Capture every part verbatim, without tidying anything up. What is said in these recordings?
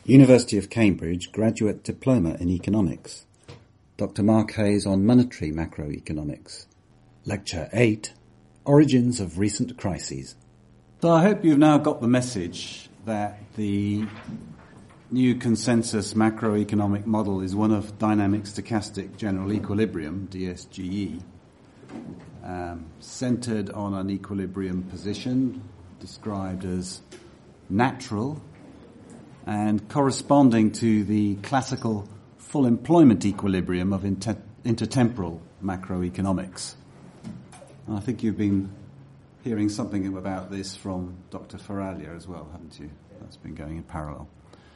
University of Cambridge Graduate Diploma in Economics. Doctor Mark Hayes on Monetary Macroeconomics. Lecture eight, Origins of Recent Crises. So I hope you've now got the message that the new consensus macroeconomic model is one of dynamic stochastic general equilibrium, D S G E, um, centered on an equilibrium position described as natural and corresponding to the classical full employment equilibrium of inter- intertemporal macroeconomics. And I think you've been hearing something about this from Doctor Faraglia as well, haven't you? That's been going in parallel.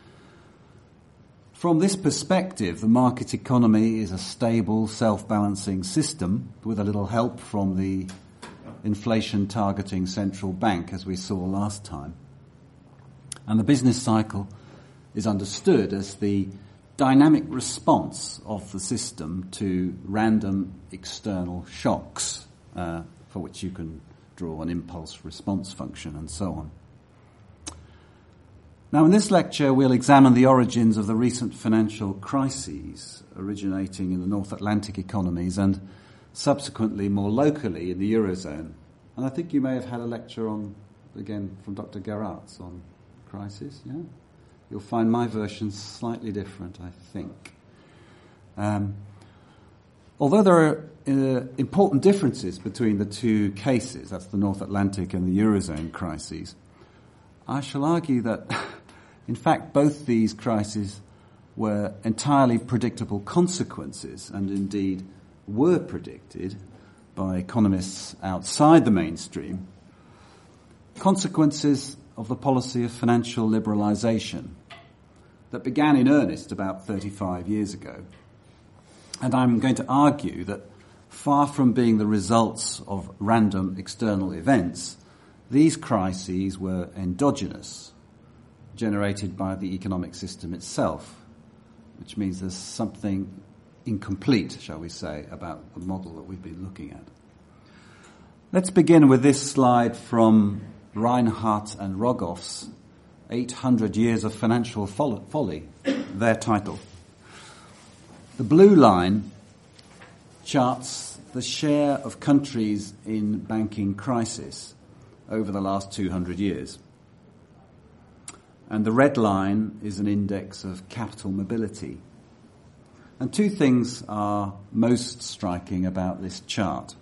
From this perspective, the market economy is a stable, self-balancing system with a little help from the inflation-targeting central bank, as we saw last time. And the business cycle is understood as the dynamic response of the system to random external shocks, uh, for which you can draw an impulse response function and so on. Now, in this lecture, we'll examine the origins of the recent financial crises originating in the North Atlantic economies and subsequently more locally in the Eurozone. And I think you may have had a lecture on, again, from Doctor Geratz on crisis, yeah? You'll find my version slightly different, I think. Um, although there are uh, important differences between the two cases, that's the North Atlantic and the Eurozone crises, I shall argue that, in fact, both these crises were entirely predictable consequences, and indeed were predicted by economists outside the mainstream, consequences of the policy of financial liberalisation that began in earnest about thirty-five years ago. And I'm going to argue that far from being the results of random external events, these crises were endogenous, generated by the economic system itself, which means there's something incomplete, shall we say, about the model that we've been looking at. Let's begin with this slide from Reinhardt and Rogoff's eight hundred Years of Financial Folly, their title. The blue line charts the share of countries in banking crisis over the last two hundred years. And the red line is an index of capital mobility. And two things are most striking about this chart.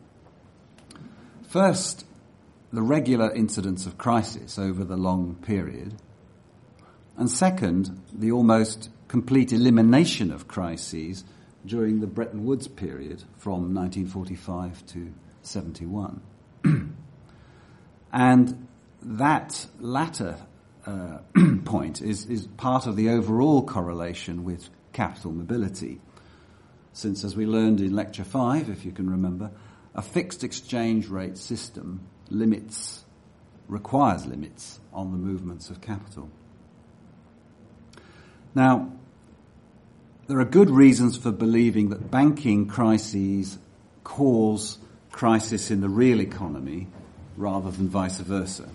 First, the regular incidence of crisis over the long period. And second, the almost complete elimination of crises during the Bretton Woods period from nineteen forty-five to seventy-one. And that latter uh, point is, is part of the overall correlation with capital mobility, since, as we learned in Lecture five, if you can remember, a fixed exchange rate system limits, requires limits on the movements of capital. Now, there are good reasons for believing that banking crises cause crisis in the real economy rather than vice versa.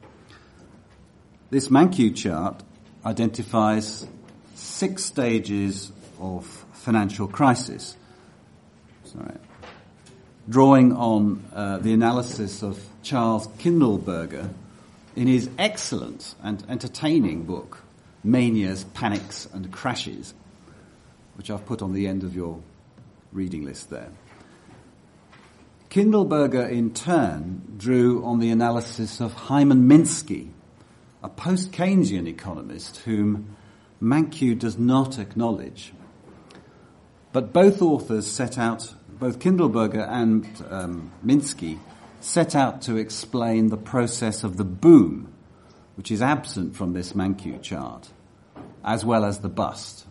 This Mankiw chart identifies six stages of financial crisis. Sorry. Drawing on uh, the analysis of Charles Kindleberger in his excellent and entertaining book, Manias, Panics and Crashes, which I've put on the end of your reading list there. Kindleberger, in turn, drew on the analysis of Hyman Minsky, a post-Keynesian economist whom Mankiw does not acknowledge. But both authors set out, both Kindleberger and um, Minsky, set out to explain the process of the boom, which is absent from this Mankiw chart, as well as the bust.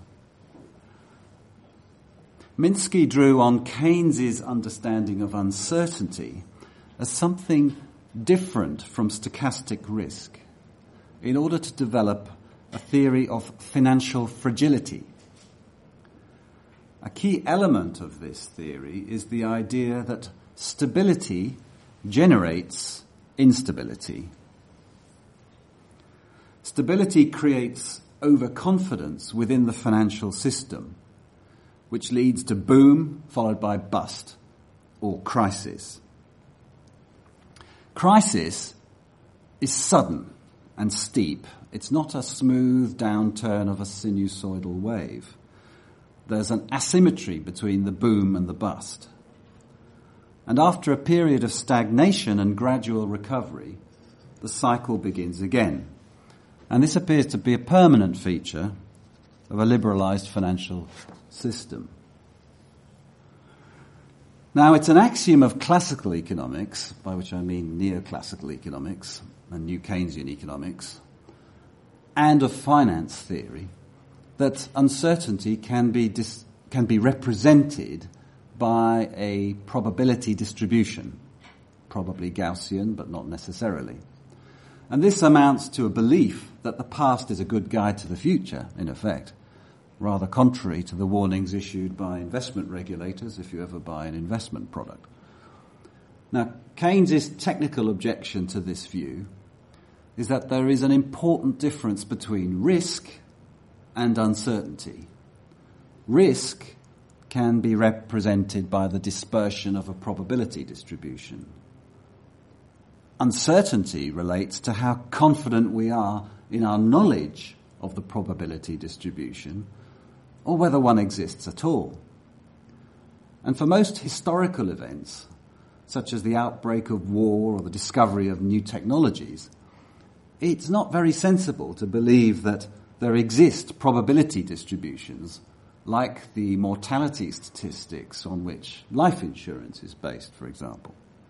Minsky drew on Keynes's understanding of uncertainty as something different from stochastic risk in order to develop a theory of financial fragility. A key element of this theory is the idea that stability generates instability. Stability creates overconfidence within the financial system, which leads to boom followed by bust or crisis. Crisis is sudden and steep. It's not a smooth downturn of a sinusoidal wave. There's an asymmetry between the boom and the bust. And after a period of stagnation and gradual recovery, the cycle begins again. And this appears to be a permanent feature of a liberalised financial system. Now, it's an axiom of classical economics, by which I mean neoclassical economics and New Keynesian economics, and of finance theory, that uncertainty can be dis- can be represented by a probability distribution, probably Gaussian, but not necessarily. And this amounts to a belief that the past is a good guide to the future, in effect, rather contrary to the warnings issued by investment regulators if you ever buy an investment product. Now, Keynes's technical objection to this view is that there is an important difference between risk and uncertainty. Risk can be represented by the dispersion of a probability distribution. Uncertainty relates to how confident we are in our knowledge of the probability distribution, or whether one exists at all. And for most historical events, such as the outbreak of war or the discovery of new technologies, it's not very sensible to believe that there exist probability distributions like the mortality statistics on which life insurance is based, for example.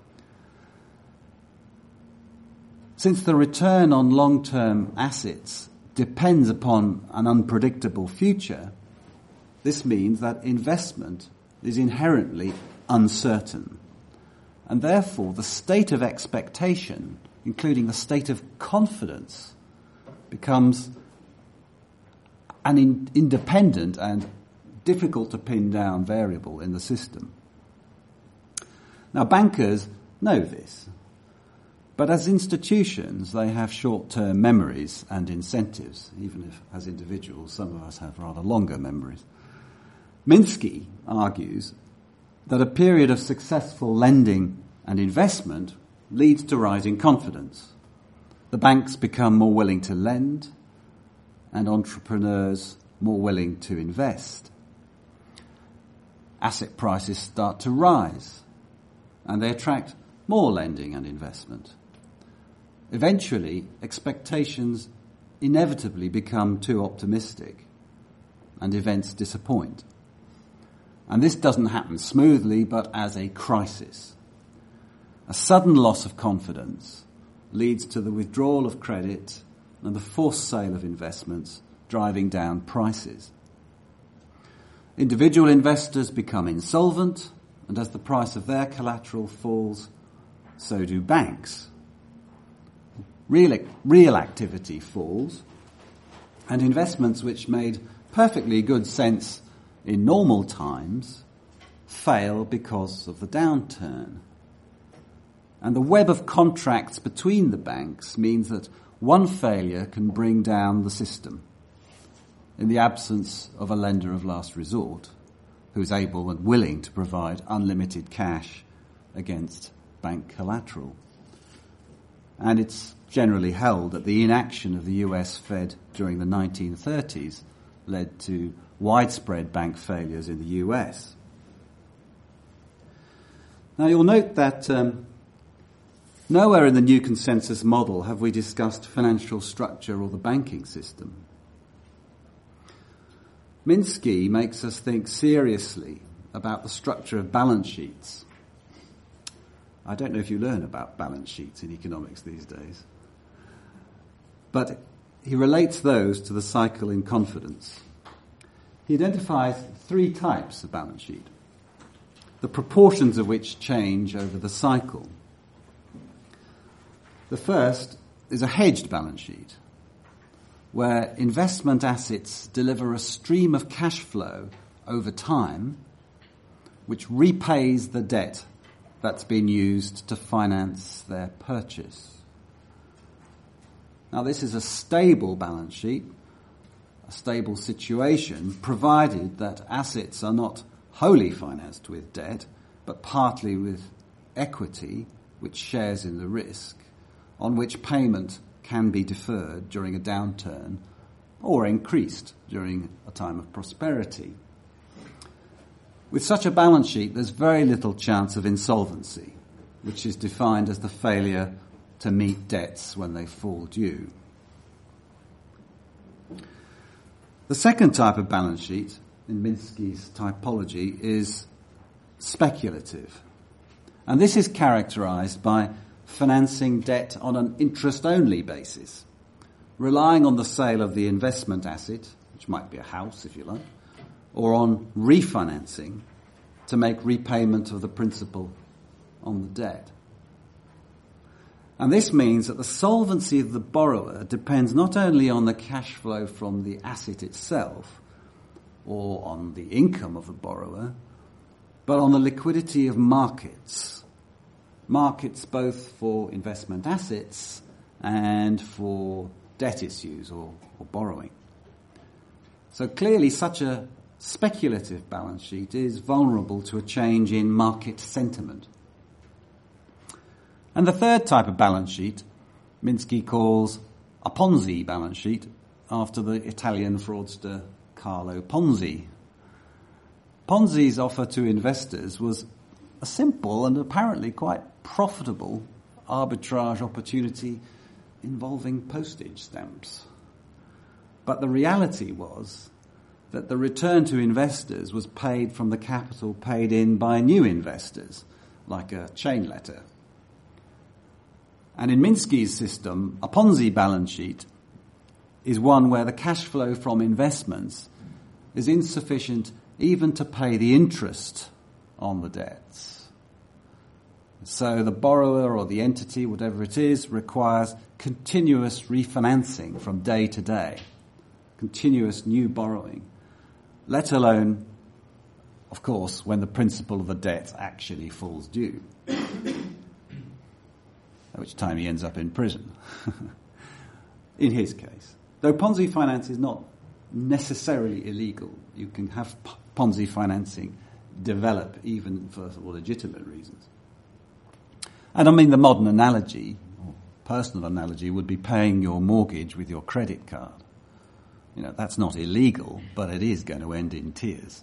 Since the return on long-term assets depends upon an unpredictable future, this means that investment is inherently uncertain. And therefore, the state of expectation, including the state of confidence, becomes an in- independent and difficult to pin down variable in the system. Now, bankers know this, but as institutions, they have short-term memories and incentives, even if, as individuals, some of us have rather longer memories. Minsky argues that a period of successful lending and investment leads to rising confidence. The banks become more willing to lend, and entrepreneurs more willing to invest. Asset prices start to rise, and they attract more lending and investment. Eventually, expectations inevitably become too optimistic, and events disappoint. And this doesn't happen smoothly, but as a crisis. A sudden loss of confidence leads to the withdrawal of credit and the forced sale of investments, driving down prices. Individual investors become insolvent, and as the price of their collateral falls, so do banks. Real, real activity falls, and investments which made perfectly good sense in normal times fail because of the downturn. And the web of contracts between the banks means that one failure can bring down the system in the absence of a lender of last resort who is able and willing to provide unlimited cash against bank collateral. And it's generally held that the inaction of the U S Fed during the nineteen thirties led to widespread bank failures in the U S. Now you'll note that um, nowhere in the new consensus model have we discussed financial structure or the banking system. Minsky makes us think seriously about the structure of balance sheets. I don't know if you learn about balance sheets in economics these days, but he relates those to the cycle in confidence. He identifies three types of balance sheet, the proportions of which change over the cycle. The first is a hedged balance sheet, where investment assets deliver a stream of cash flow over time which repays the debt that's been used to finance their purchase. Now, this is a stable balance sheet stable situation, provided that assets are not wholly financed with debt, but partly with equity, which shares in the risk, on which payment can be deferred during a downturn or increased during a time of prosperity. With such a balance sheet, there's very little chance of insolvency, which is defined as the failure to meet debts when they fall due. The second type of balance sheet in Minsky's typology is speculative. And this is characterized by financing debt on an interest-only basis, relying on the sale of the investment asset, which might be a house if you like, or on refinancing to make repayment of the principal on the debt. And this means that the solvency of the borrower depends not only on the cash flow from the asset itself or on the income of the borrower, but on the liquidity of markets. Markets both for investment assets and for debt issues or, or borrowing. So clearly such a speculative balance sheet is vulnerable to a change in market sentiment. And the third type of balance sheet, Minsky calls a Ponzi balance sheet, after the Italian fraudster Carlo Ponzi. Ponzi's offer to investors was a simple and apparently quite profitable arbitrage opportunity involving postage stamps. But the reality was that the return to investors was paid from the capital paid in by new investors, like a chain letter. And in Minsky's system, a Ponzi balance sheet is one where the cash flow from investments is insufficient even to pay the interest on the debts. So the borrower or the entity, whatever it is, requires continuous refinancing from day to day, continuous new borrowing, let alone, of course, when the principal of the debt actually falls due, at which time he ends up in prison, in his case. Though Ponzi finance is not necessarily illegal, you can have P- Ponzi financing develop even for legitimate reasons. And I mean the modern analogy, or personal analogy, would be paying your mortgage with your credit card. You know, that's not illegal, but it is going to end in tears.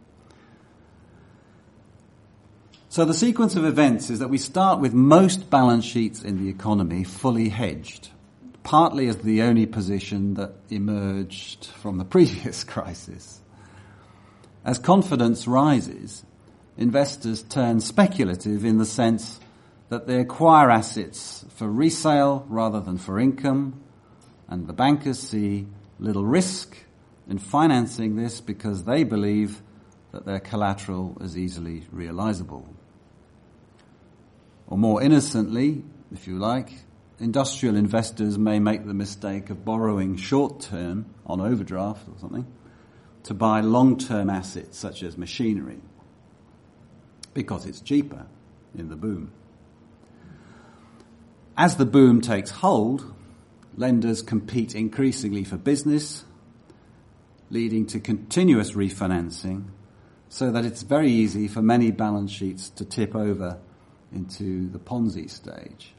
So the sequence of events is that we start with most balance sheets in the economy fully hedged, partly as the only position that emerged from the previous crisis. As confidence rises, investors turn speculative in the sense that they acquire assets for resale rather than for income, and the bankers see little risk in financing this because they believe that their collateral is easily realizable. Or more innocently, if you like, industrial investors may make the mistake of borrowing short-term on overdraft or something to buy long-term assets such as machinery because it's cheaper in the boom. As the boom takes hold, lenders compete increasingly for business, leading to continuous refinancing, so that it's very easy for many balance sheets to tip over into the Ponzi stage.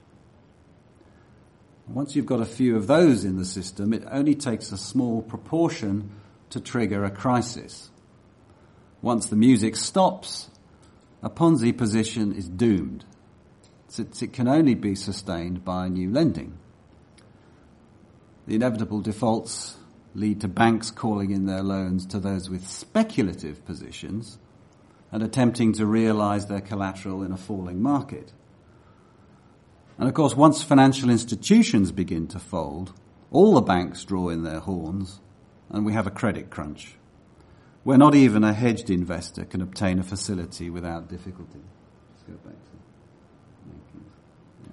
Once you've got a few of those in the system, it only takes a small proportion to trigger a crisis. Once the music stops, a Ponzi position is doomed, since it can only be sustained by new lending. The inevitable defaults lead to banks calling in their loans to those with speculative positions and attempting to realize their collateral in a falling market. And of course, once financial institutions begin to fold, all the banks draw in their horns and we have a credit crunch, where not even a hedged investor can obtain a facility without difficulty. Let's go back to yeah.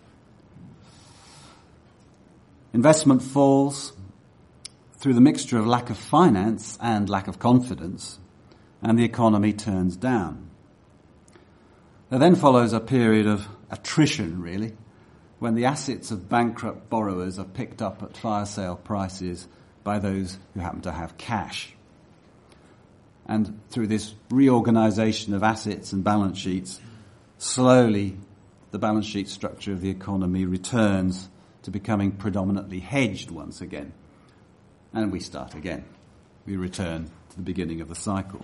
Investment falls through the mixture of lack of finance and lack of confidence, and the economy turns down. There then follows a period of attrition, really, when the assets of bankrupt borrowers are picked up at fire sale prices by those who happen to have cash. And through this reorganization of assets and balance sheets, slowly the balance sheet structure of the economy returns to becoming predominantly hedged once again. And we start again. We return to the beginning of the cycle.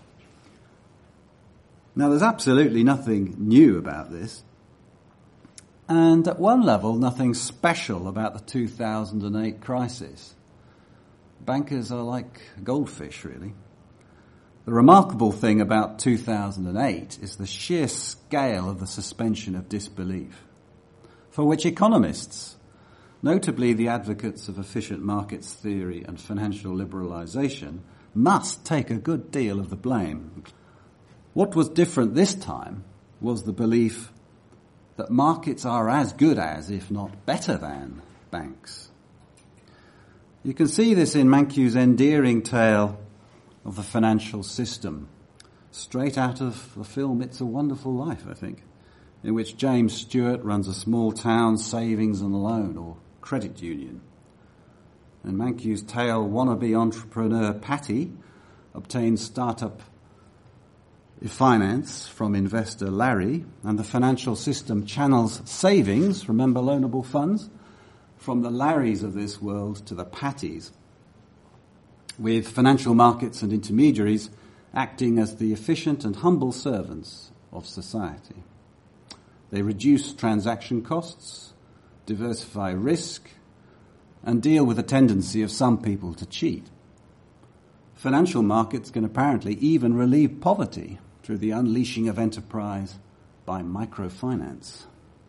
Now, there's absolutely nothing new about this. And at one level, nothing special about the two thousand eight crisis. Bankers are like goldfish, really. The remarkable thing about two thousand eight is the sheer scale of the suspension of disbelief, for which economists, notably the advocates of efficient markets theory and financial liberalisation, must take a good deal of the blame. What was different this time was the belief that markets are as good as, if not better than, banks. You can see this in Mankiw's endearing tale of the financial system, straight out of the film It's a Wonderful Life, I think, in which James Stewart runs a small town savings and loan or credit union. And Mankiw's tale, wannabe entrepreneur Patty obtains startup finance from investor Larry, and the financial system channels savings, remember loanable funds, from the Larrys of this world to the Pattys, with financial markets and intermediaries acting as the efficient and humble servants of society. They reduce transaction costs, diversify risk, and deal with the tendency of some people to cheat. Financial markets can apparently even relieve poverty through the unleashing of enterprise by microfinance.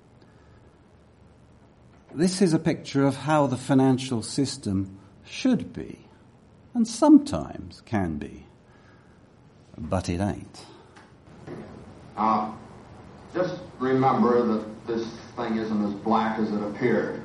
This is a picture of how the financial system should be, and sometimes can be, but it ain't. Uh, just remember that this thing isn't as black as it appeared.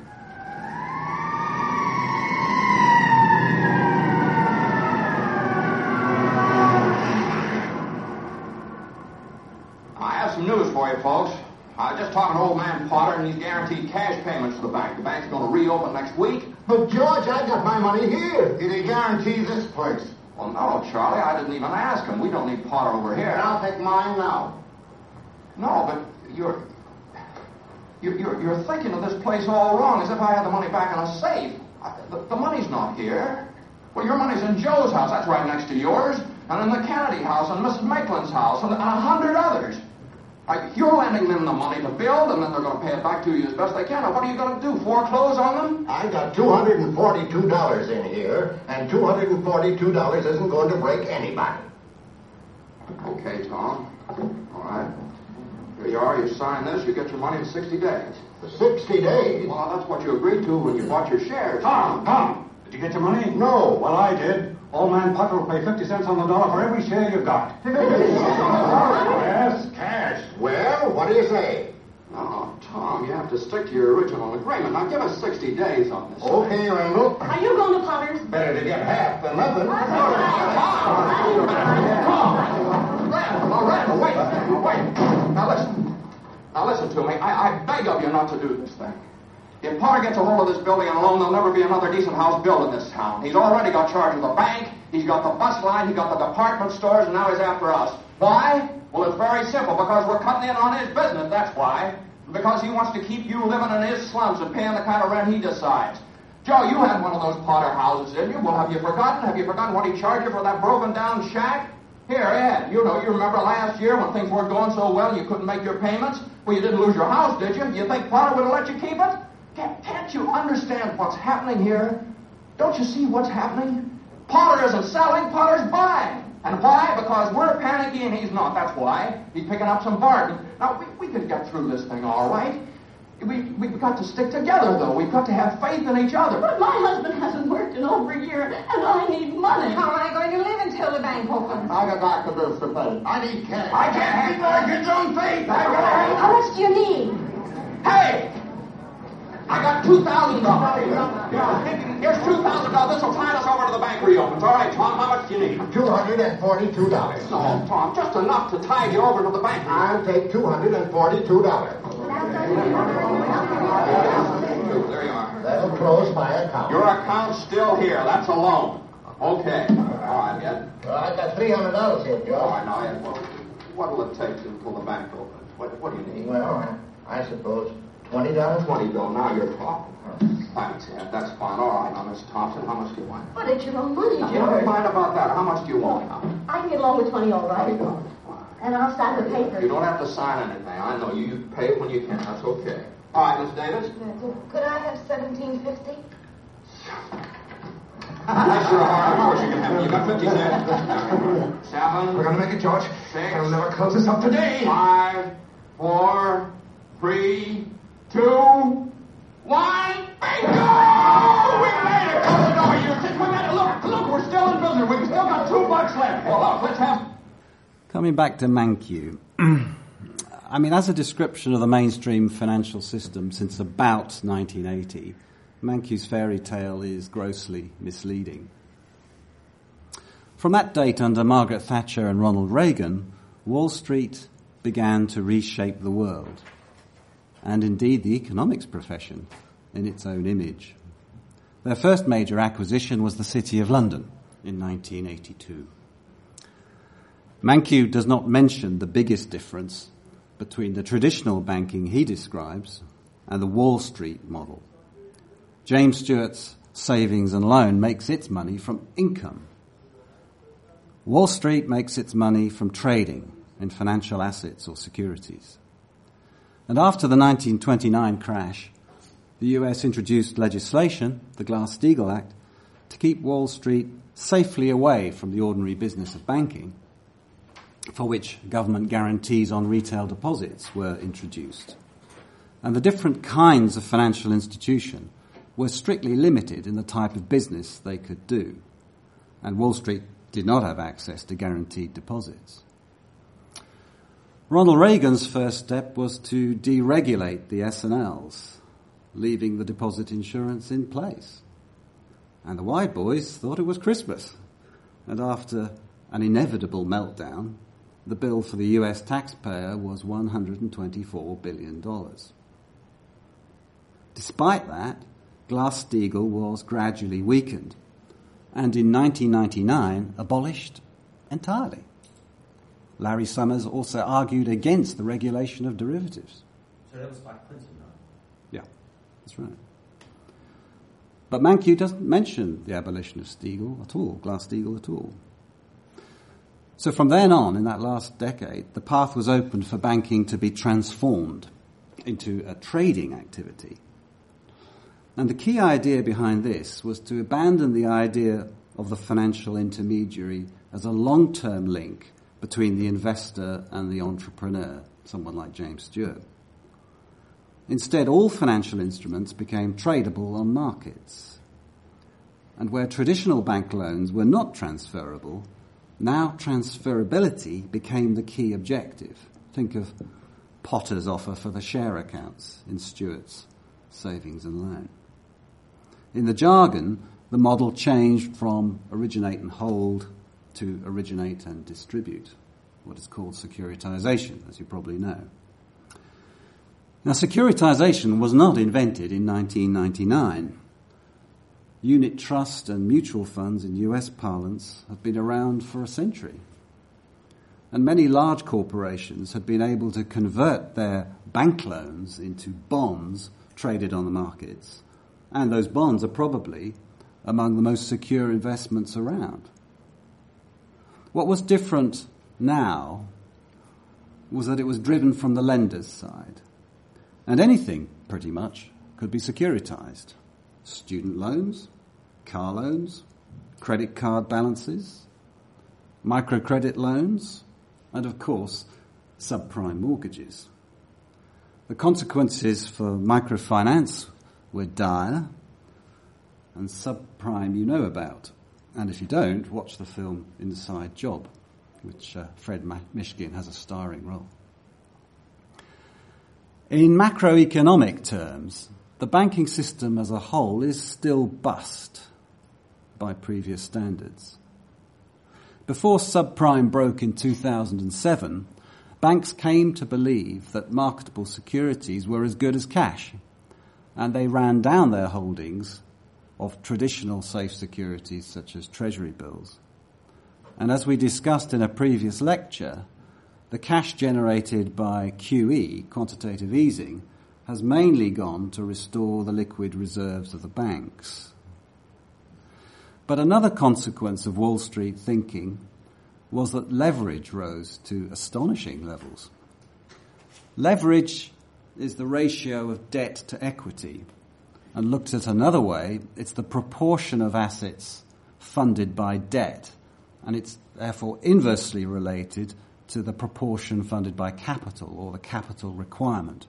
I have some news for you, folks. I was just talking to old man Potter, and he's guaranteed cash payments to the bank. The bank's going to reopen next week. But, George, I got my money here. Did he guarantee this place? Well, no, Charlie, I didn't even ask him. We don't need Potter over here. I'll take mine now. No, but you're, you're, you're, you're thinking of this place all wrong, as if I had the money back in a safe. I, the, the money's not here. Well, your money's in Joe's house. That's right next to yours. And in the Kennedy house, and Missus Maitland's house, and, and a hundred others. Right, you're lending them the money to build, and then they're going to pay it back to you as best they can. Now, what are you going to do, foreclose on them? I got two hundred forty-two dollars in here, and two hundred forty-two dollars isn't going to break anybody. Okay, Tom. All right. Here you are. You sign this. You get your money in sixty days. For sixty days? Well, that's what you agreed to when you bought your shares. Tom, Tom, did you get your money? No. Well, I did. Old man Potter will pay fifty cents on the dollar for every share you got. Yes, cash. Well, what do you say? Oh, Tom, you have to stick to your original agreement. Now, give us sixty days on this. Okay, Randall. Are you going to Potter's? Better to get half than nothing. Randall, Randall, wait, wait. Now, listen. Now, listen to me. I, I beg of you not to do this thing. If Potter gets a hold of this building and alone, there'll never be another decent house built in this town. He's already got charge of the bank, he's got the bus line, he's got the department stores, and now he's after us. Why? Well, it's very simple. Because we're cutting in on his business, that's why. Because he wants to keep you living in his slums and paying the kind of rent he decides. Joe, you had one of those Potter houses, didn't you? Well, have you forgotten? Have you forgotten what he charged you for that broken-down shack? Here, Ed, you know, you remember last year when things weren't going so well and you couldn't make your payments? Well, you didn't lose your house, did you? You think Potter would have let you keep it? Can't you understand what's happening here? Don't you see what's happening? Potter isn't selling, Potter's buying. And why? Because we're panicky and he's not. That's why. He's picking up some bargain. Now, we, we could get through this thing all right. We, we've got to stick together, though. We've got to have faith in each other. But my husband hasn't worked in over a year, and I need money. How am I going to live until the bank opens? I got doctor bills to pay. I need cash. I can't keep mortgage on faith. I got How much do you need? Hey! I got two thousand dollars. Here's two thousand dollars. This will tide us over to the bank reopens. All right, Tom, how much do you need? two hundred forty-two dollars. No, Tom, just enough to tide you over to the bank. I'll take two hundred forty-two dollars. two. There you are. That'll close my account. Your account's still here. That's a loan. Okay. All right, Ed. Well, I got three hundred dollars here, Joe. All right, now, Ed, what, what will it take to pull the bank open? What, what do you need? Well, I suppose twenty dollars. twenty, Bill. Now you're talking. Thanks, Ed. That's fine. All right, now, Miss Thompson, how much do you want? But it's your own money, Now, George. never mind about that. How much do you want now? I can get along with twenty, all right. twenty dollars. And I'll sign the paper. You don't have to sign anything. I know you. You pay it when you can. That's okay. All right, Miss Davis. Could I have seventeen fifty? Yes, sure. All right, of course you can have it. You got fifty cents. Seven. We're gonna make it, George. Six. It'll never close us up today. Five, four, three, two, one. Bingo! We made it! Close the door, you. Just we made it. Look, look, we're still in business. We've still got two bucks left. Well, look, let's have. Coming back to Mankiw, I mean, as a description of the mainstream financial system since about nineteen eighty, Mankiw's fairy tale is grossly misleading. From that date, under Margaret Thatcher and Ronald Reagan, Wall Street began to reshape the world, and indeed the economics profession in its own image. Their first major acquisition was the City of London in nineteen eighty-two. Mankiw does not mention the biggest difference between the traditional banking he describes and the Wall Street model. James Stewart's savings and loan makes its money from income. Wall Street makes its money from trading in financial assets or securities. And after the nineteen twenty-nine crash, the U S introduced legislation, the Glass-Steagall Act, to keep Wall Street safely away from the ordinary business of banking, for which government guarantees on retail deposits were introduced. And the different kinds of financial institution were strictly limited in the type of business they could do. And Wall Street did not have access to guaranteed deposits. Ronald Reagan's first step was to deregulate the S and Ls, leaving the deposit insurance in place. And the White Boys thought it was Christmas. And after an inevitable meltdown, the bill for the U S taxpayer was one hundred twenty-four billion dollars. Despite that, Glass-Steagall was gradually weakened and in nineteen ninety-nine abolished entirely. Larry Summers also argued against the regulation of derivatives. So that was by Clinton, right? Yeah, that's right. But Mankiw doesn't mention the abolition of Steagall at all, Glass-Steagall at all. So from then on, in that last decade, the path was opened for banking to be transformed into a trading activity. And the key idea behind this was to abandon the idea of the financial intermediary as a long-term link between the investor and the entrepreneur, someone like James Stewart. Instead, all financial instruments became tradable on markets. And where traditional bank loans were not transferable, now transferability became the key objective. Think of Potter's offer for the share accounts in Stewart's savings and loan. In the jargon, the model changed from originate and hold to originate and distribute, what is called securitization, as you probably know. Now, securitization was not invented in nineteen ninety-nine. Unit trust and mutual funds in U S parlance have been around for a century. And many large corporations have been able to convert their bank loans into bonds traded on the markets. And those bonds are probably among the most secure investments around. What was different now was that it was driven from the lender's side. And anything, pretty much, could be securitized. Student loans, car loans, credit card balances, microcredit loans, and of course, subprime mortgages. The consequences for microfinance were dire, and subprime you know about. And if you don't, watch the film Inside Job, which uh, Fred Ma- Mishkin has a starring role. In macroeconomic terms, the banking system as a whole is still bust by previous standards. Before subprime broke in two thousand seven, banks came to believe that marketable securities were as good as cash, and they ran down their holdings of traditional safe securities such as treasury bills. And as we discussed in a previous lecture, the cash generated by Q E, quantitative easing, has mainly gone to restore the liquid reserves of the banks. But another consequence of Wall Street thinking was that leverage rose to astonishing levels. Leverage is the ratio of debt to equity, and looked at another way, it's the proportion of assets funded by debt, and it's therefore inversely related to the proportion funded by capital, or the capital requirement.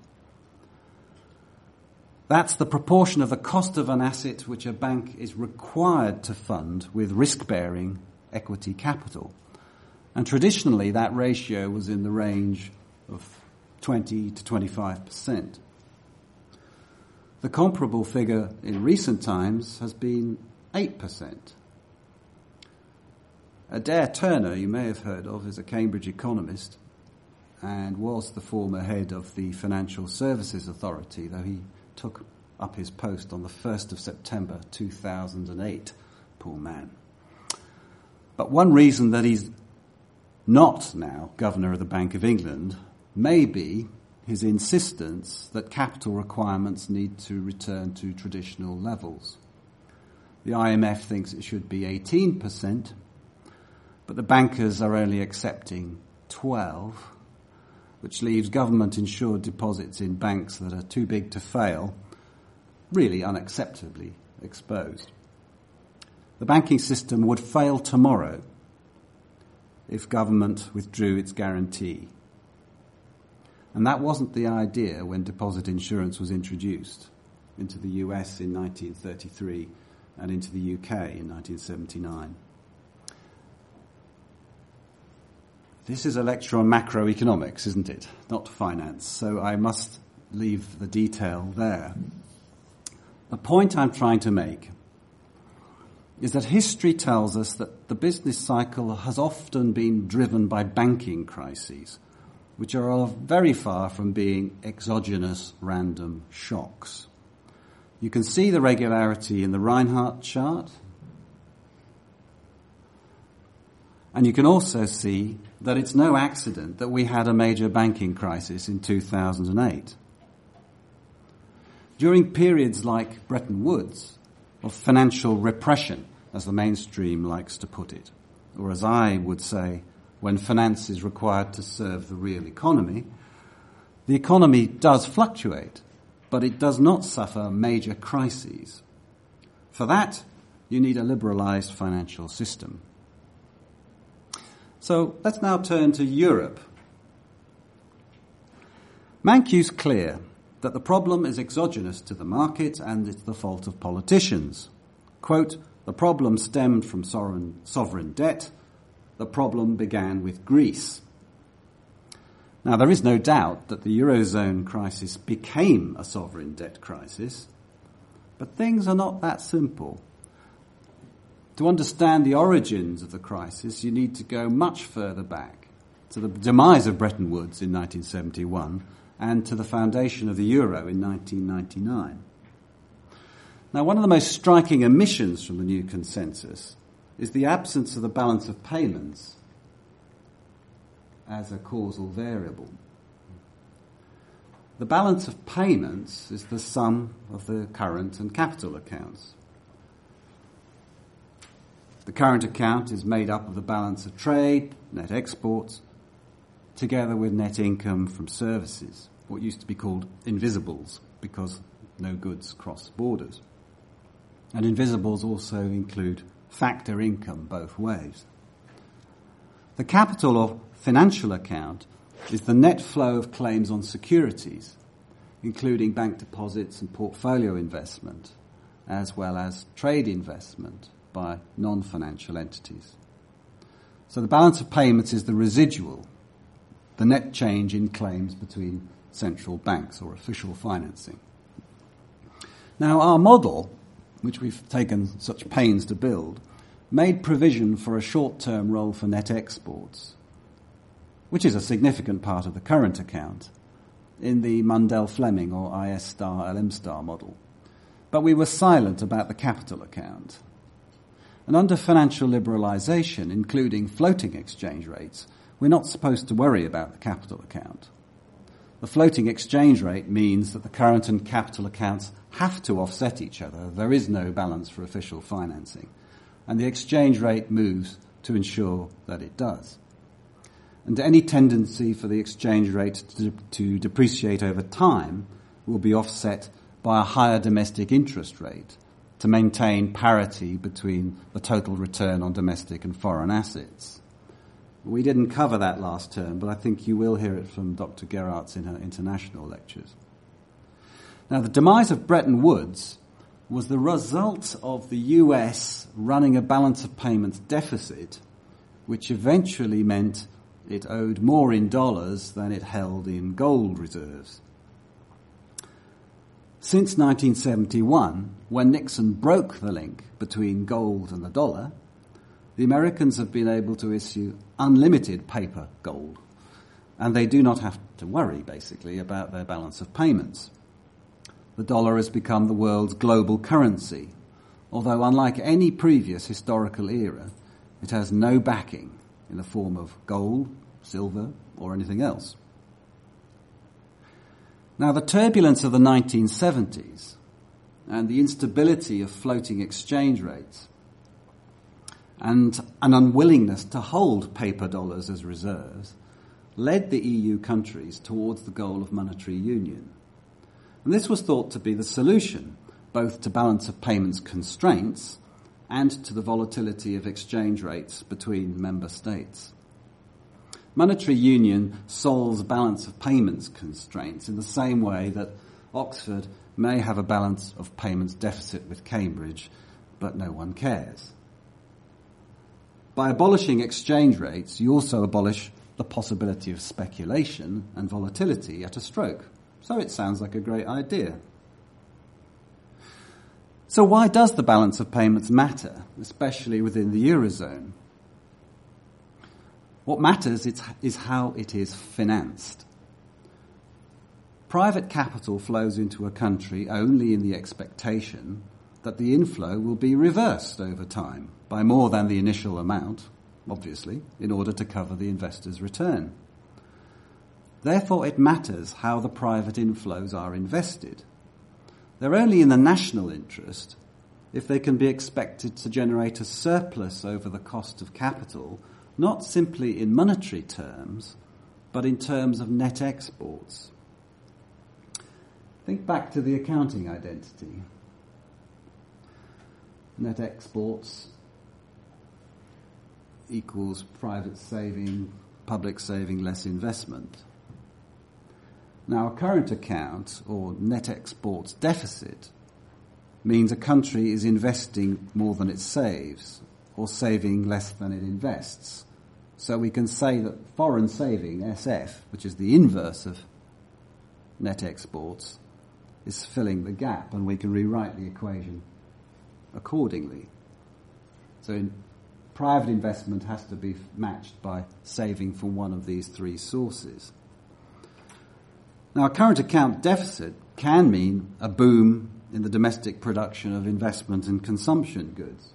That's the proportion of the cost of an asset which a bank is required to fund with risk-bearing equity capital. And traditionally, that ratio was in the range of twenty to twenty-five percent. The comparable figure in recent times has been eight percent. Adair Turner, you may have heard of, is a Cambridge economist and was the former head of the Financial Services Authority, though he took up his post on the first of September two thousand eight, poor man. But one reason that he's not now Governor of the Bank of England may be his insistence that capital requirements need to return to traditional levels. The I M F thinks it should be eighteen percent, but the bankers are only accepting twelve, which leaves government-insured deposits in banks that are too big to fail really unacceptably exposed. The banking system would fail tomorrow if government withdrew its guarantee. And that wasn't the idea when deposit insurance was introduced into the U S in nineteen thirty-three and into the U K in nineteen seventy-nine. This is a lecture on macroeconomics, isn't it? Not finance, so I must leave the detail there. The point I'm trying to make is that history tells us that the business cycle has often been driven by banking crises, which are very far from being exogenous random shocks. You can see the regularity in the Reinhardt chart, and you can also see that it's no accident that we had a major banking crisis in two thousand eight. During periods like Bretton Woods, of financial repression, as the mainstream likes to put it, or as I would say, when finance is required to serve the real economy, the economy does fluctuate, but it does not suffer major crises. For that, you need a liberalised financial system. So let's now turn to Europe. Mankiw's clear that the problem is exogenous to the market and it's the fault of politicians. Quote, the problem stemmed from sovereign, sovereign debt. The problem began with Greece. Now, there is no doubt that the Eurozone crisis became a sovereign debt crisis, but things are not that simple. To understand the origins of the crisis, you need to go much further back, to the demise of Bretton Woods in nineteen seventy-one and to the foundation of the euro in nineteen ninety-nine. Now, one of the most striking omissions from the new consensus is the absence of the balance of payments as a causal variable. The balance of payments is the sum of the current and capital accounts. The current account is made up of the balance of trade, net exports, together with net income from services, what used to be called invisibles, because no goods cross borders. And invisibles also include factor income both ways. The capital or financial account is the net flow of claims on securities, including bank deposits and portfolio investment, as well as trade investment by non-financial entities. So the balance of payments is the residual, the net change in claims between central banks or official financing. Now, our model, which we've taken such pains to build, made provision for a short-term role for net exports, which is a significant part of the current account, in the Mundell-Fleming or I S star L M star model. But we were silent about the capital account. And under financial liberalisation, including floating exchange rates, we're not supposed to worry about the capital account. The floating exchange rate means that the current and capital accounts have to offset each other. There is no balance for official financing. And the exchange rate moves to ensure that it does. And any tendency for the exchange rate to, to depreciate over time will be offset by a higher domestic interest rate to maintain parity between the total return on domestic and foreign assets. We didn't cover that last term, but I think you will hear it from Doctor Gerards in her international lectures. Now, the demise of Bretton Woods was the result of the U S running a balance of payments deficit, which eventually meant it owed more in dollars than it held in gold reserves. Since nineteen seventy-one, when Nixon broke the link between gold and the dollar, the Americans have been able to issue unlimited paper gold, and they do not have to worry, basically, about their balance of payments. The dollar has become the world's global currency, although unlike any previous historical era, it has no backing in the form of gold, silver, or anything else. Now, the turbulence of the nineteen seventies and the instability of floating exchange rates and an unwillingness to hold paper dollars as reserves led the E U countries towards the goal of monetary union. And this was thought to be the solution, both to balance of payments constraints and to the volatility of exchange rates between member states. Monetary union solves balance of payments constraints in the same way that Oxford may have a balance of payments deficit with Cambridge, but no one cares. By abolishing exchange rates, you also abolish the possibility of speculation and volatility at a stroke. So it sounds like a great idea. So why does the balance of payments matter, especially within the Eurozone? What matters is how it is financed. Private capital flows into a country only in the expectation that the inflow will be reversed over time by more than the initial amount, obviously, in order to cover the investor's return. Therefore, it matters how the private inflows are invested. They're only in the national interest if they can be expected to generate a surplus over the cost of capital, not simply in monetary terms, but in terms of net exports. Think back to the accounting identity. Net exports equals private saving, public saving less investment. Now, a current account, or net exports deficit, means a country is investing more than it saves, or saving less than it invests. So we can say that foreign saving, S F, which is the inverse of net exports, is filling the gap, and we can rewrite the equation accordingly. So in private investment has to be matched by saving from one of these three sources. Now, a current account deficit can mean a boom in the domestic production of investment and consumption goods.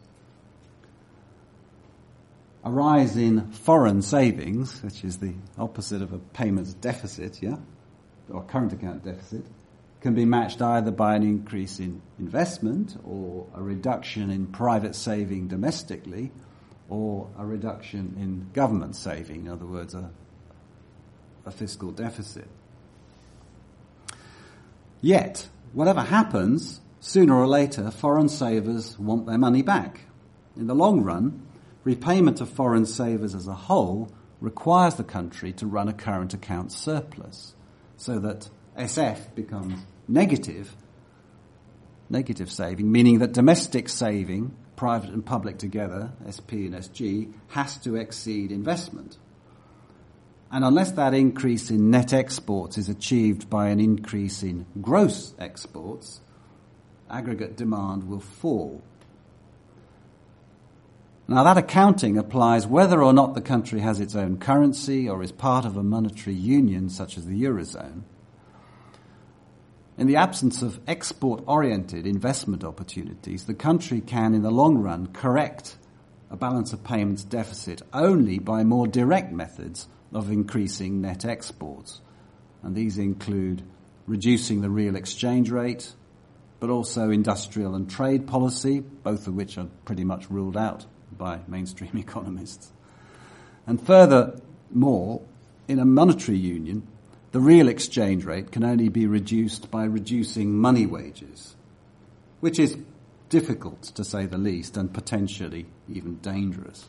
A rise in foreign savings, which is the opposite of a payments deficit, yeah, or current account deficit, can be matched either by an increase in investment or a reduction in private saving domestically or a reduction in government saving, in other words, a, a fiscal deficit. Yet, whatever happens, sooner or later, foreign savers want their money back. In the long run, repayment of foreign savers as a whole requires the country to run a current account surplus, so that S F becomes negative, negative saving, meaning that domestic saving, private and public together, S P and S G, has to exceed investment. And unless that increase in net exports is achieved by an increase in gross exports, aggregate demand will fall. Now, that accounting applies whether or not the country has its own currency or is part of a monetary union such as the Eurozone. In the absence of export-oriented investment opportunities, the country can, in the long run, correct a balance of payments deficit only by more direct methods of increasing net exports. And these include reducing the real exchange rate, but also industrial and trade policy, both of which are pretty much ruled out by mainstream economists. And furthermore, in a monetary union, the real exchange rate can only be reduced by reducing money wages, which is difficult, to say the least, and potentially even dangerous.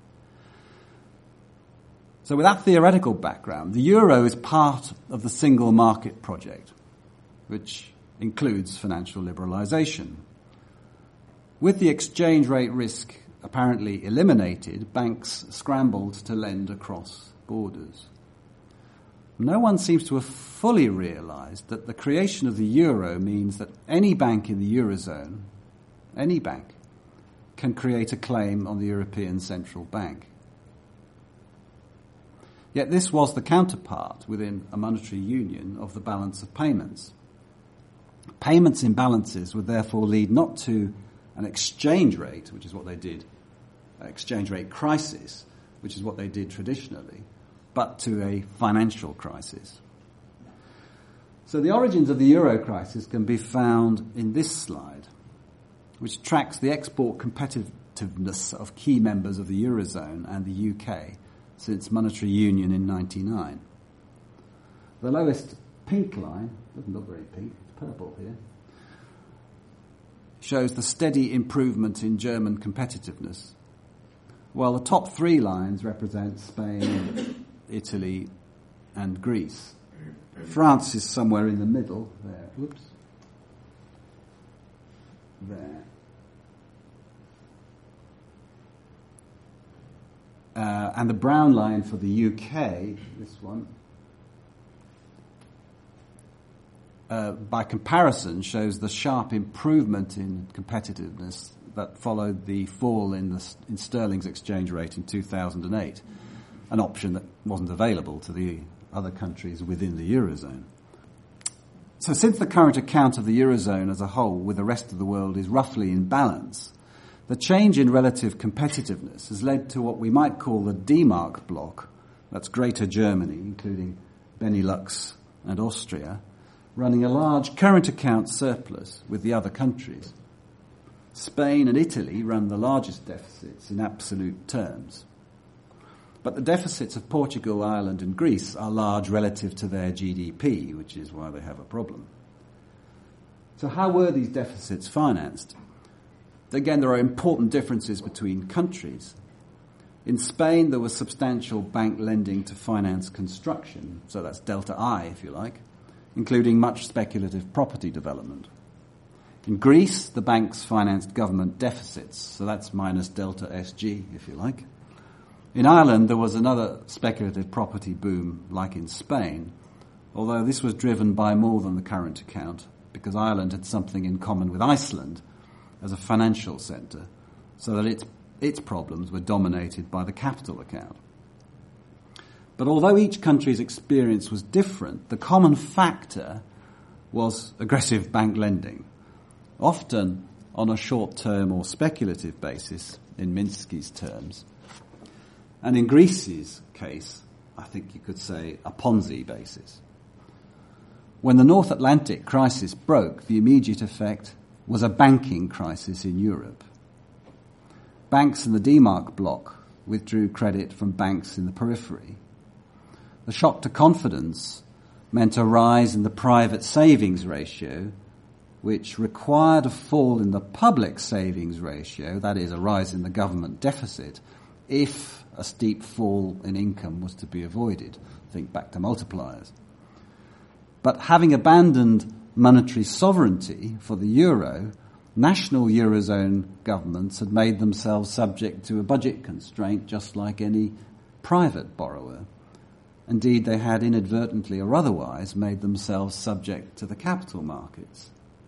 So with that theoretical background, the euro is part of the single market project, which includes financial liberalisation. With the exchange rate risk apparently eliminated, banks scrambled to lend across borders. No one seems to have fully realised that the creation of the euro means that any bank in the Eurozone, any bank, can create a claim on the European Central Bank. Yet this was the counterpart within a monetary union of the balance of payments. Payments imbalances would therefore lead not to an exchange rate, which is what they did, an exchange rate crisis, which is what they did traditionally, but to a financial crisis. So the origins of the euro crisis can be found in this slide, which tracks the export competitiveness of key members of the Eurozone and the U K since monetary union in ninety-nine. The lowest pink line, doesn't look very pink, it's purple here, shows the steady improvement in German competitiveness, while the top three lines represent Spain, Italy, and Greece. France is somewhere in the middle there. Whoops. There. Uh, and the brown line for the U K, this one, uh, by comparison shows the sharp improvement in competitiveness that followed the fall in, the, in sterling's exchange rate in two thousand eight, an option that wasn't available to the other countries within the Eurozone. So since the current account of the Eurozone as a whole with the rest of the world is roughly in balance, the change in relative competitiveness has led to what we might call the D-Mark bloc, that's Greater Germany, including Benelux and Austria, running a large current account surplus with the other countries. Spain and Italy run the largest deficits in absolute terms. But the deficits of Portugal, Ireland and Greece are large relative to their G D P, which is why they have a problem. So how were these deficits financed? Again, there are important differences between countries. In Spain, there was substantial bank lending to finance construction, so that's delta I, if you like, including much speculative property development. In Greece, the banks financed government deficits, so that's minus delta S G, if you like. In Ireland, there was another speculative property boom, like in Spain, although this was driven by more than the current account, because Ireland had something in common with Iceland as a financial centre, so that its, its problems were dominated by the capital account. But although each country's experience was different, the common factor was aggressive bank lending, often on a short-term or speculative basis, in Minsky's terms. And in Greece's case, I think you could say a Ponzi basis. When the North Atlantic crisis broke, the immediate effect was a banking crisis in Europe. Banks in the D-Mark bloc withdrew credit from banks in the periphery. The shock to confidence meant a rise in the private savings ratio, which required a fall in the public savings ratio, that is, a rise in the government deficit, if a steep fall in income was to be avoided. Think back to multipliers. But having abandoned monetary sovereignty for the euro, national Eurozone governments had made themselves subject to a budget constraint just like any private borrower. Indeed, they had inadvertently or otherwise made themselves subject to the capital markets.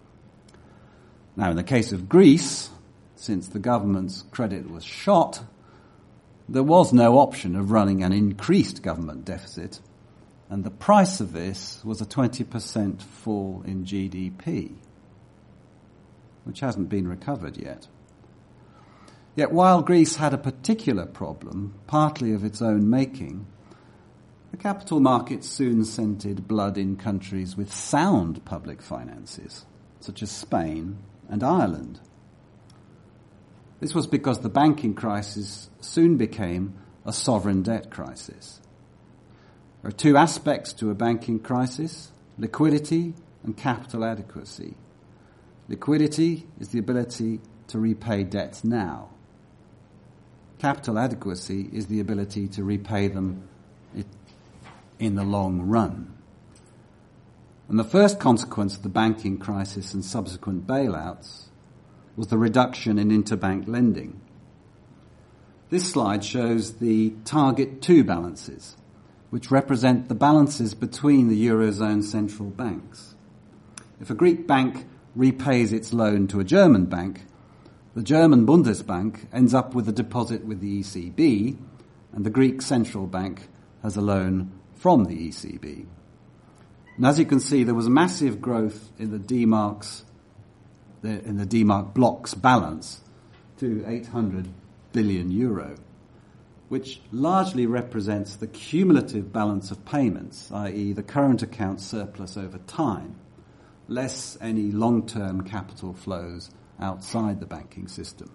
Now, in the case of Greece, since the government's credit was shot, there was no option of running an increased government deficit And the price of this was a twenty percent fall in G D P, which hasn't been recovered yet. Yet while Greece had a particular problem, partly of its own making, the capital markets soon scented blood in countries with sound public finances, such as Spain and Ireland. This was because the banking crisis soon became a sovereign debt crisis. There are two aspects to a banking crisis: liquidity and capital adequacy. Liquidity is the ability to repay debts now. Capital adequacy is the ability to repay them in the long run. And the first consequence of the banking crisis and subsequent bailouts was the reduction in interbank lending. This slide shows the target two balances, which represent the balances between the Eurozone central banks. If a Greek bank repays its loan to a German bank, the German Bundesbank ends up with a deposit with the E C B, and the Greek central bank has a loan from the E C B. And as you can see, there was massive growth in the D marks, in the D mark blocks balance to eight hundred billion euro, which largely represents the cumulative balance of payments, that is the current account surplus over time, less any long-term capital flows outside the banking system.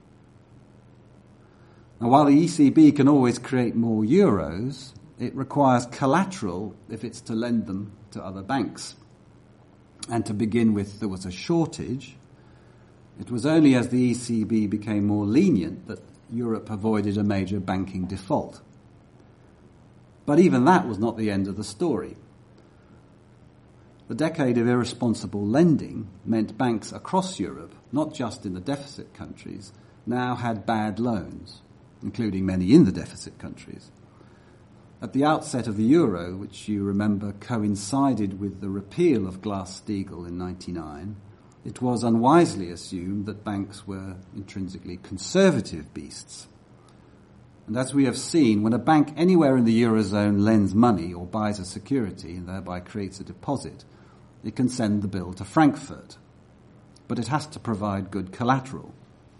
Now, while the E C B can always create more euros, it requires collateral if it's to lend them to other banks. And to begin with, there was a shortage. It was only as the E C B became more lenient that Europe avoided a major banking default. But even that was not the end of the story. The decade of irresponsible lending meant banks across Europe, not just in the deficit countries, now had bad loans, including many in the deficit countries. At the outset of the euro, which you remember coincided with the repeal of Glass-Steagall in ninety-nine, it was unwisely assumed that banks were intrinsically conservative beasts. And as we have seen, when a bank anywhere in the Eurozone lends money or buys a security and thereby creates a deposit, it can send the bill to Frankfurt. But it has to provide good collateral.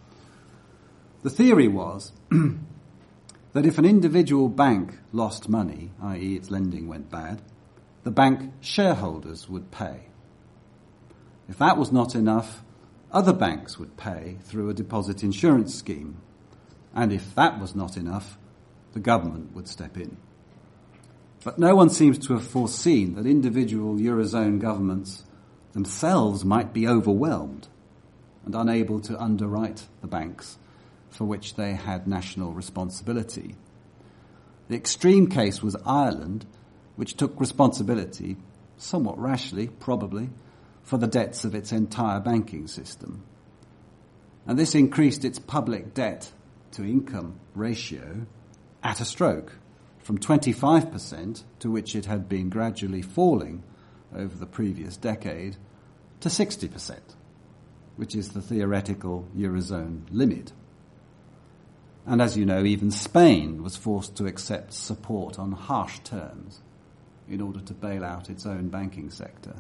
The theory was that if an individual bank lost money, that is its lending went bad, the bank shareholders would pay. If that was not enough, other banks would pay through a deposit insurance scheme. And if that was not enough, the government would step in. But no one seems to have foreseen that individual Eurozone governments themselves might be overwhelmed and unable to underwrite the banks for which they had national responsibility. The extreme case was Ireland, which took responsibility, somewhat rashly, probably, for the debts of its entire banking system. And this increased its public debt to income ratio at a stroke, from twenty-five percent, to which it had been gradually falling over the previous decade, to sixty percent, which is the theoretical Eurozone limit. And as you know, even Spain was forced to accept support on harsh terms in order to bail out its own banking sector.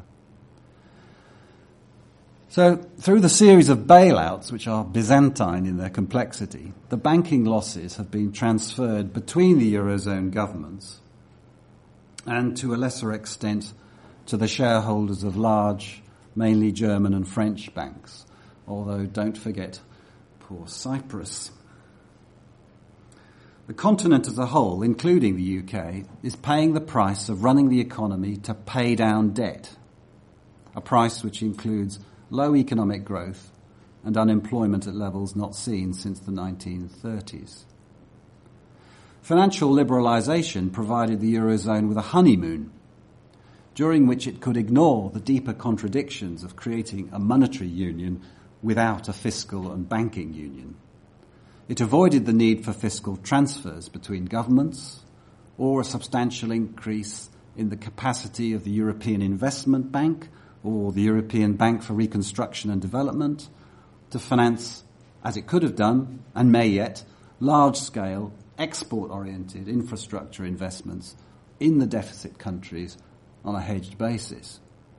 So, through the series of bailouts, which are Byzantine in their complexity, the banking losses have been transferred between the Eurozone governments and, to a lesser extent, to the shareholders of large, mainly German and French banks, although don't forget poor Cyprus. The continent as a whole, including the U K, is paying the price of running the economy to pay down debt, a price which includes low economic growth and unemployment at levels not seen since the nineteen thirties. Financial liberalisation provided the Eurozone with a honeymoon, during which it could ignore the deeper contradictions of creating a monetary union without a fiscal and banking union. It avoided the need for fiscal transfers between governments or a substantial increase in the capacity of the European Investment Bank or the European Bank for Reconstruction and Development to finance, as it could have done, and may yet, large-scale, export-oriented infrastructure investments in the deficit countries on a hedged basis.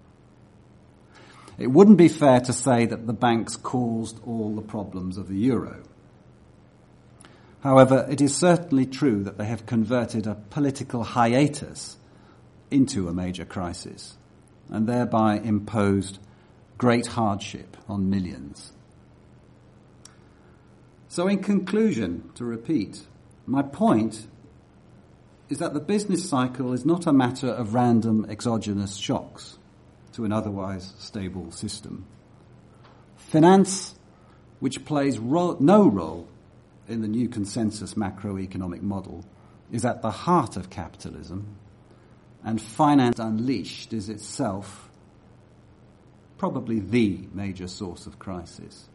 It wouldn't be fair to say that the banks caused all the problems of the euro. However, it is certainly true that they have converted a political hiatus into a major crisis and thereby imposed great hardship on millions. So in conclusion, to repeat, my point is that the business cycle is not a matter of random exogenous shocks to an otherwise stable system. Finance, which plays ro- no role in the new consensus macroeconomic model, is at the heart of capitalism, and finance unleashed is itself probably the major source of crisis.